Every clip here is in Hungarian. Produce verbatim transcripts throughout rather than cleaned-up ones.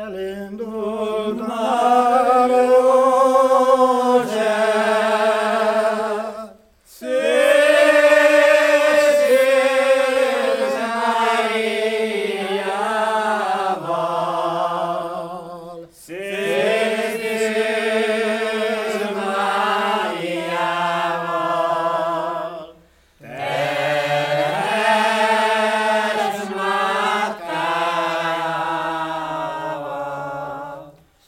Elindult már József, szűz Máriával, szűz Máriával, terhes matkájával,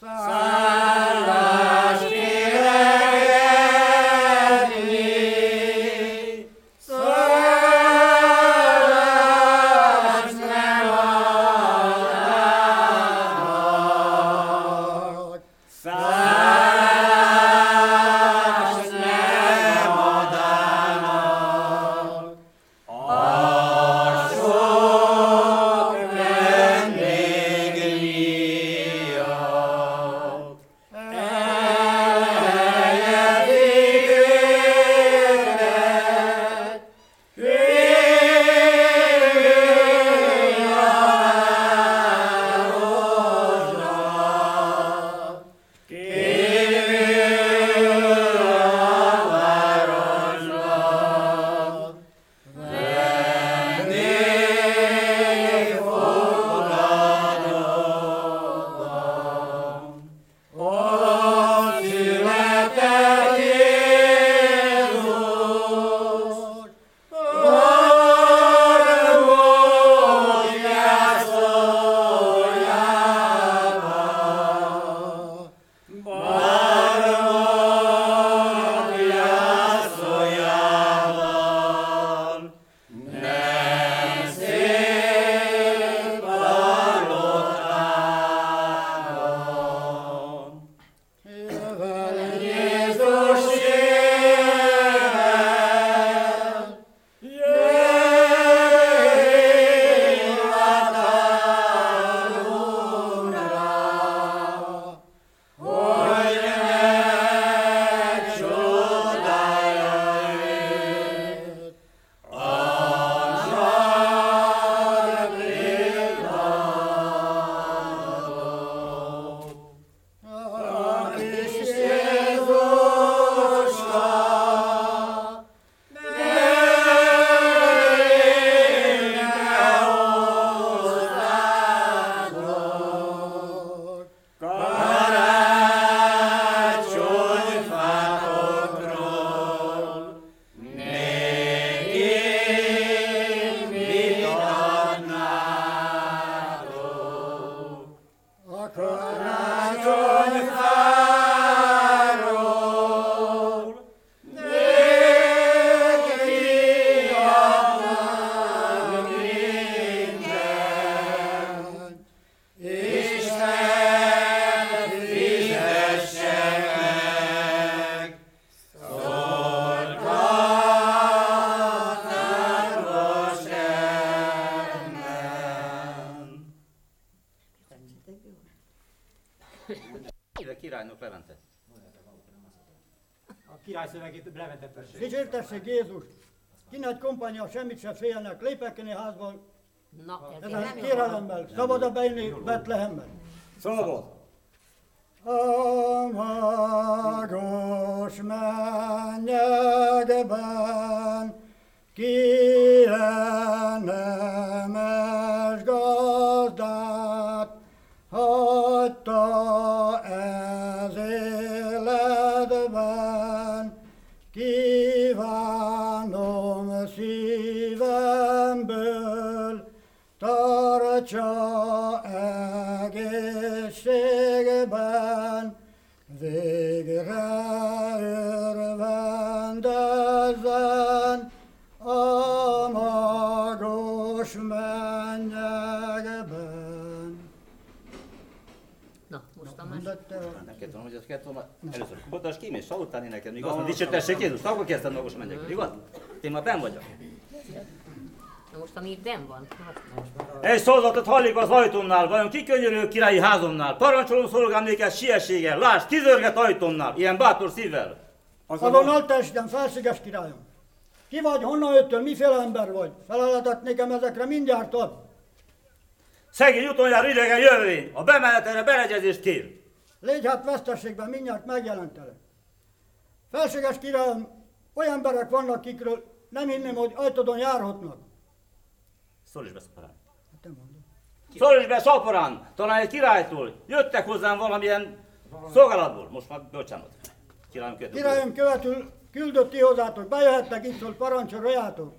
szállást kiregedni, szállást nem adnak, szállást nem adnak, a sok vendég miatt. Elhelyezik őket, hívja városra, kívül a városra, vendégfogadóban. Ott született Jézus, Barmót jászoljába, Barmót jászoljába, nem szép palotában. Jövel Jézus, jövel, jöjj hivatalunkra, hogy megcsodálja őt. Angyal villanó. A kis Jézuska, gyerünk hozzátok, karácsonyfátokról, néki mit adnátok. A karácsonyfáról néki adnak mindent. Isten fizesse meg, szolgáltatás ennem. Ide királynok Levente. A király szövegét Levente tessék. Dicsértessék Jézus! Ki nagy kompánia, semmit se félnek, lépekeni házban, Na, ez ezen nem jó. kérelemmel, szabad-e bejönni Betlehemben? Szabad! A magos mennyekben kérem nemes gazdát, hagyta ez életben, kívánom szívemből, tartsa egészségben, végre örvendezzen a magos mennyekben. Na, most a másik. Mondott el? Nem kell tudom, hogy ezt kell tudom. Először Botas Kim és Saul után énekelni. Igaz, hogy dicsértessék Jézus, akkor kezdtem magos menjek. Igaz? Én már benn vagyok. Na most, ami itt benn van. Egy szózatot hallik az ajtómnál, vajon kikönyörül királyi házomnál. Parancsolom szolgám néked siességgel, lásd, kizörget ajtómnál, ilyen bátor szívvel. Azonnal testem, felséges királyom! Ki vagy, honnan jöttél, miféle ember vagy? Feleletet nekem ezekre mindjárt ad! Szegény utoljára idegen jövőn, a bemenetre beleegyezést kér. Légy hát veszteségben, mindjárt megjelentelek. Felséges királyom, olyan emberek vannak, akikről nem hinném, hogy ajtodon járhatnak. Szólj be, szaporán. Hát te mondod. Szólj be, szaporán, talán egy királytól. Jöttek hozzám valamilyen szolgálatból. Most már bocsánat. Királyom követő. Királyom követül küldött ti hozzátok, bejöhettek itt, hogy parancsoljatok.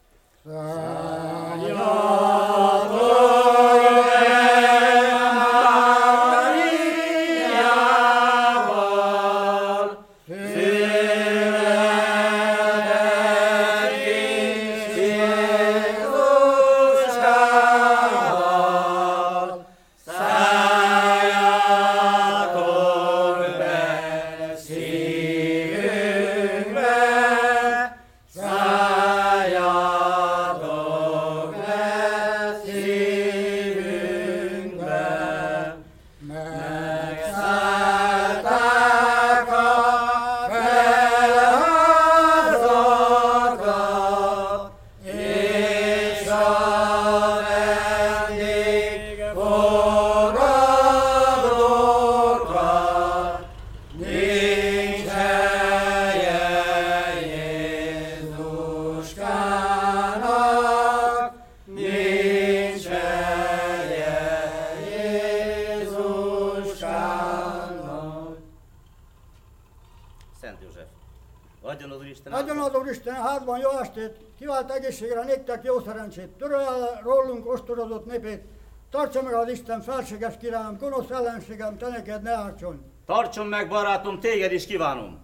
Szent József, adjon az Úristen Adjon az Úristen házban jó estét, kivált egészségre néktek jó szerencsét, törölj el rólunk ostorozott népét, tartsa meg az Isten felséges királyom, gonosz ellenségem, te neked ne ártson. Tartson meg, barátom, téged is kívánom.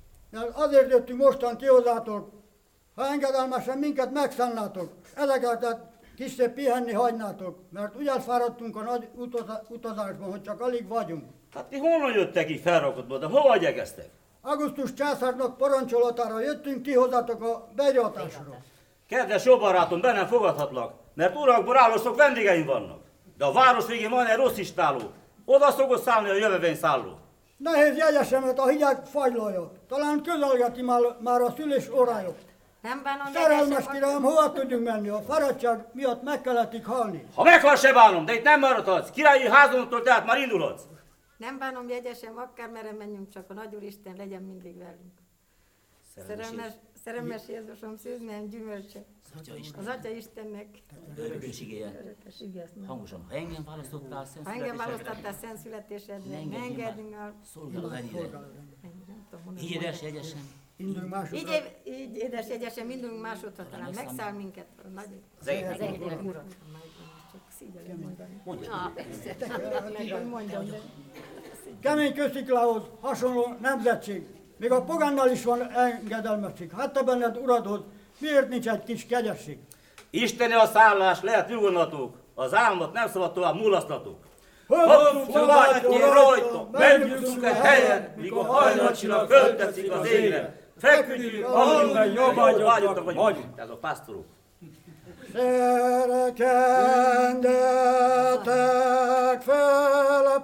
Azért jöttünk mostan ti hozzátok, ha engedelmesen minket megszánnátok, ezeket kissé pihenni hagynátok, mert úgy elfáradtunk a nagy utaza- utazásban, hogy csak alig vagyunk. Hát ti honnan jöttek így felrakodba, de hova gyegeztek? Augustus császárnak parancsolatára jöttünk ti hozzátok a begyatásra. Kedves jó barátom, bennem fogadhatlak, mert urak, borálosok, vendégeim vannak. De a város végén van egy rossz istáló. Oda szokott szállni a jövővény szálló. Nehéz jegyesemet a hideg fagylója. Talán közelgeti már, már a szülés órája. Nem bánom, Szerelmes jegyesem, királyom, hova tudjunk menni? A fáradtság miatt meg kellett itt halni. Ha meghal se bánom, de itt nem maradhatsz. Királyi házunktól tehát már indulhatsz. nem bánom, jegyesem, akár merre menjünk, csak a Nagy Úristen legyen mindig velünk. Szerelmes, szerelmes Jézusom, szűzmilyen gyümölcse. Az Atya Istennek. Örökségéje. Örökös igaz. Hangosan, ha engem választottál szent Ha engem születésedre, választottál szent születésedre, ne ne engedjünk engedjünk már el. szolgáló ennyire. Nem tudom, honnan Higgyed el, mondom. jegyesen. Indulj másodra. Így, év- így édes jegyesen, mindünk másodra talán megszáll minket. A nagy Az egyik. Az egyik ura. csak szígyelem mondani. Na, persze. Meg hogy mondjam, de Kemény kősziklához hasonló nemzetség. Még a pogánnal is van engedelmesség. Hát te benned uradhoz, miért nincs egy kis kegyesség? Isteni a szállás, lehet nyugodnatok. Az álmot nem szabad tovább mulasztatok. Hosszú Szolgáltatni rajta, megnyugszunk egy helyen, míg a hajnalcsillag fölteszik az égre. Feküdjünk, amiben jobb vágyottak vagyunk. Ez a pásztorok. Szerekendetek fel,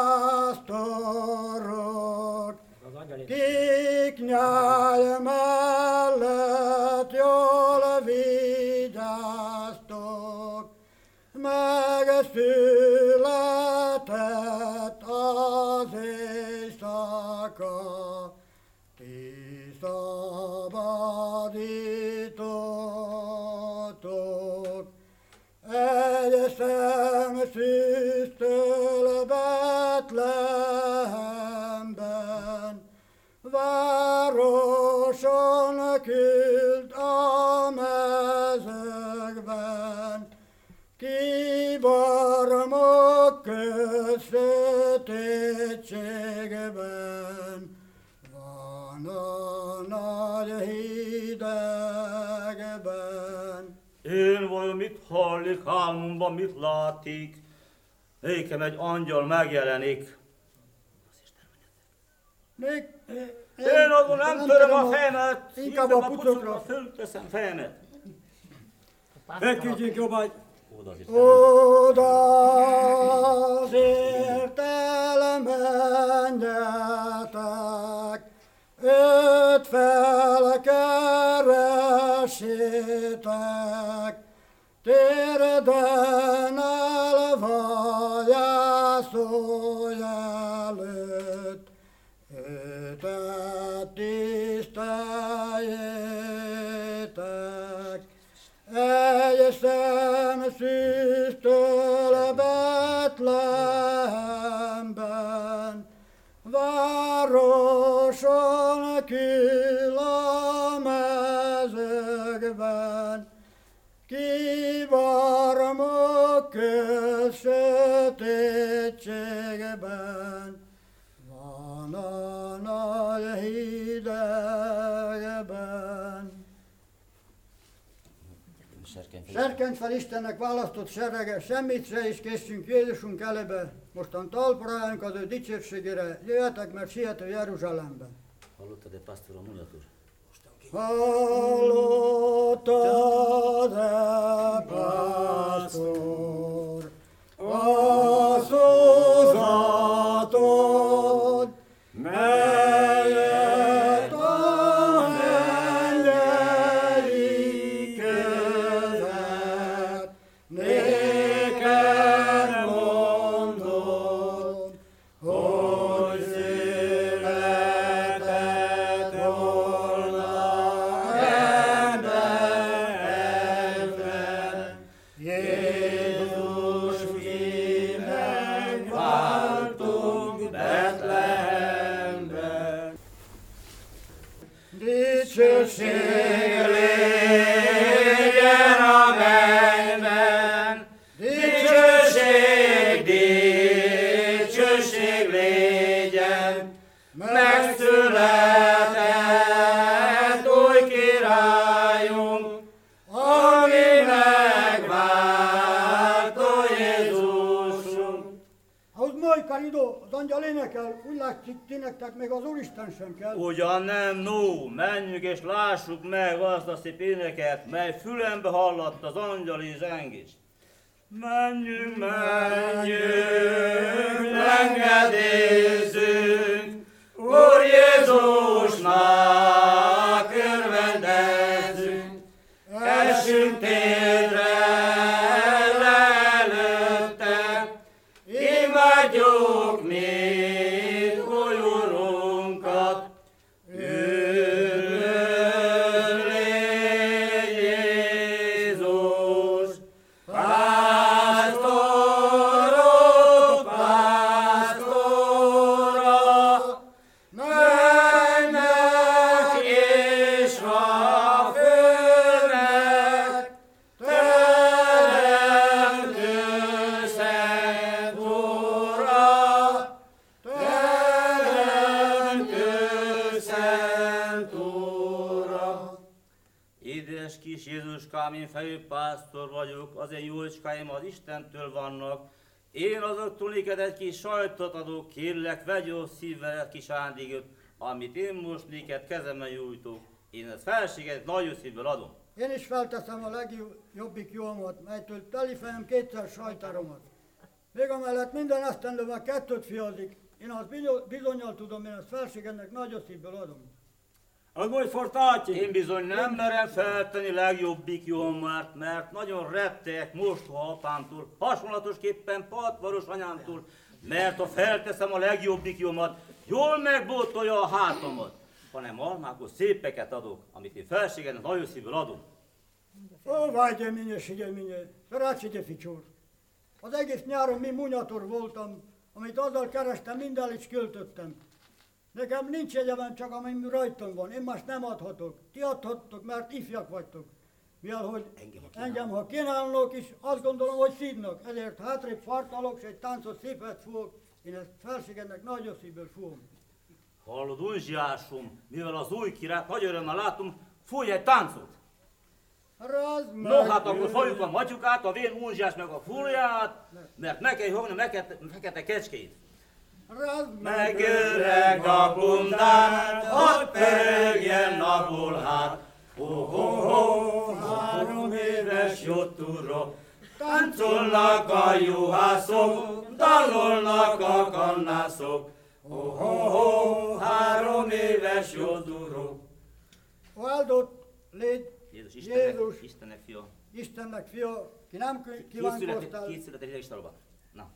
pásztorok, kik nyáj mellett jól vigyáztok, megszületett az éjszaka, ti szabadítotok. Egy szemszűztől Betlehemben, városon küld a mezőkben, kibarmok közsötétségben, van a nagy hidegben. Én vajon mit hallik álmomban, mit látik? Nékem egy angyal megjelenik. Még, Én azon nem töröm a fejemet, inkább hiszem a a pucokra pucokra. fölteszem fejemet. Feküdjünk jobbágy! Oda az Isten. Oda azért elmenjetek, őt felkeressétek, térden jászol előtt, őtet tiszteljétek. Egészen szűztől Betlehemben, városon kül a mezőkben, kivarmok köz sötétségben, van a nagy hidegben. Serkenj fel Istennek választott serege, semmit se is készünk Jézusunk elébe, mostan talpra az ő dicsőségére, jöjjetek, mert siető Jeruzsálembe. Hallottad-e, pásztorom, Munyat úr? Hallottad-e, pásztor, a szózatot, melyet a mennyei követ néked mondom, hogy született volna emberben, Jézus mi megváltunk Betlehemben. Dicsőség legyen a mennyben, dicsőség, dicsőség legyen, megszületett új királyunk, ami megváltó Jézusunk. Ahhoz Majkár idó, az angyal énekel, úgy látszik, ti nektek még az Úristen sem kell. Ugyan nem, no, menjünk és lássuk meg azt a szép éneket, mely fülembe hallatt az angyali zengést. Menjünk, menjünk, engedélyzünk, Úr Jézusnak örvendezzünk, essünk térdre le előtte, imádjuk mi új Urunkat. Üdvözl légy Jézus, pásztorok pásztora, mennek és a földnek, teremtő szent Ura, teremtő szent Ura. Édes kis Jézuskám, én fejű pásztor vagyok, az én jócskáim az Istentől vannak. Én azoktól néked egy kis sajtot adok, kérlek, vegy jó szívvel egy kis ajándékot, amit én most néked kezemben nyújtok. Én ezt felséget nagyon szívvel adom. Én is felteszem a legjobbik jómat, melytől teli fejem kétszer sajtáromat. Még amellett minden esztendőben kettőt fiazik. Én azt bizonnyal tudom, én ezt felségemnek nagyon szívből adom. Az majd fortáti. Én bizony nem merem feltenni legjobbik jómát, mert nagyon rettegek mostoha apámtól, hasonlatosképpen patvaros anyámtól, mert ha felteszem a legjobbik jómat, jól megbótolja a hátamat, hanem almákos szépeket adok, amit én felségemnek nagyon szívből adom. Ó, vágyja minye, sigye minye, szerátsigye ficsúr. Az egész nyáron mi munyator voltam, amit azzal kerestem, minden is költöttem. Nekem nincs egyeben, csak ami rajtam van, én más nem adhatok. Ti adhattok, mert ifjak vagytok. Mivel, hogy engem, ha, engem, ha kínálnok is, azt gondolom, hogy szívnak. Ezért hátrébb fartalok, és egy táncot szépet fúgok. Én ezt felségemnek nagyon szívből fúgom. Hallod, unzsiásom, mivel az új királyt nagy örömmel látom, fújj egy táncot. No, hát akkor fogjuk a matyukát, a vén unzsiás meg a fúrját, mert meg kell fogni a fekete kecskét. Meg öreg a bundát, hadd pörögjen a bulhát. Ho-ho-ho, három éves jottúra, táncolnak a juhászok, dalolnak a kannászok. Ho-ho-ho, három éves jottúra. Áldott légy Jézus, Istennek, Jézus, Istennek fia. Istennek fia, ki nem kívánkoztál. Két született ide is talba. Na.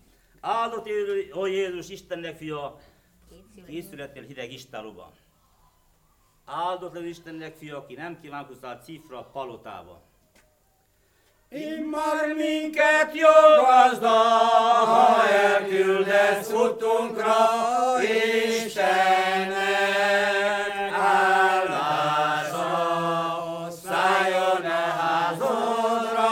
Áldott élő, ó Jézus, Istennek fia, készülettél hideg istáluban. Áldott legyen Istennek fia, aki nem kívánkozott cifra a palotába. Immár minket jó gazda, ha elküldesz utunkra, Istennek áldása, szálljon e házodra,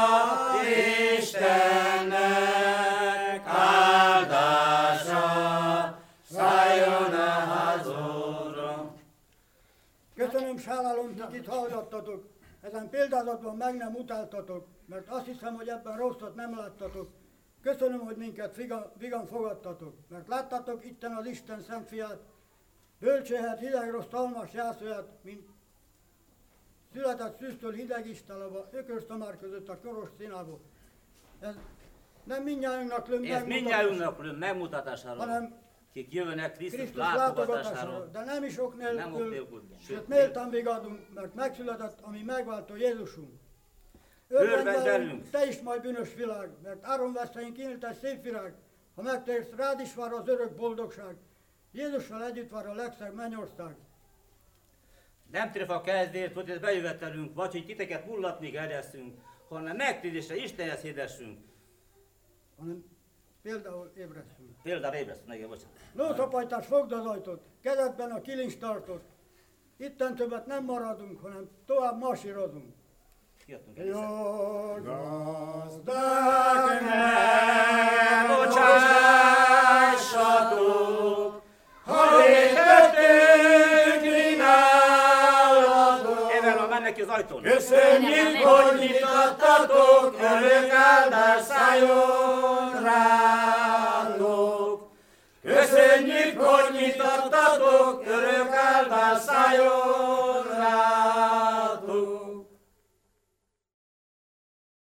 Istennek áldása, szálljon e házodra. Köszönöm, Sállalom, hogy itt hallgattatok. Ezen példázatban meg nem utáltatok, mert azt hiszem, hogy ebben rosszat nem láttatok. Köszönöm, hogy minket vigan, vigan fogadtatok, mert láttatok itten az Isten Szent Fiát, bölcséhet, hideg rossz almas jászóját, mint született szűztől hideg istálába, ökörszamár között a koros színába. Ez nem mindnyájunknak lőn Ez mindnyájunknak lőn megmutatására, hanem kik jövőnek Krisztus, Krisztus látogatására. látogatására, de nem is ok Nem ok nélkül, nélkül, sőt sőt, méltán vigadunk, mert megszületett a mi megváltó Jézusunk. Örvendj Örvendj velünk, velünk! te is majd bűnös világ, mert áron veszteink kinyílt egy szép virág, ha megtérsz, rád is vár az örök boldogság. Jézussal együtt vár a legszebb mennyország. Nem tréfa kezdért, hogy ezt bejövetelünk, vagy hogy titeket mullatni keresztünk, hanem megtérdésre Istenhez hirdessünk. Hanem például ébresztünk. Például ébresztünk, igen, bocsánat. Lószapajtás, fogd az ajtót, kezedben a kilincs tartott. Itten többet nem maradunk, hanem tovább masírozunk. Kiadtunk Jó el. gazdák, Ne bocsássatok, ha vétettünk mi nálatok. Ével van, mennek ki az ajtón. Köszönjük, hogy nyitottatok, örök áldás szálljon rátok. Köszönjük, hogy nyitottatok,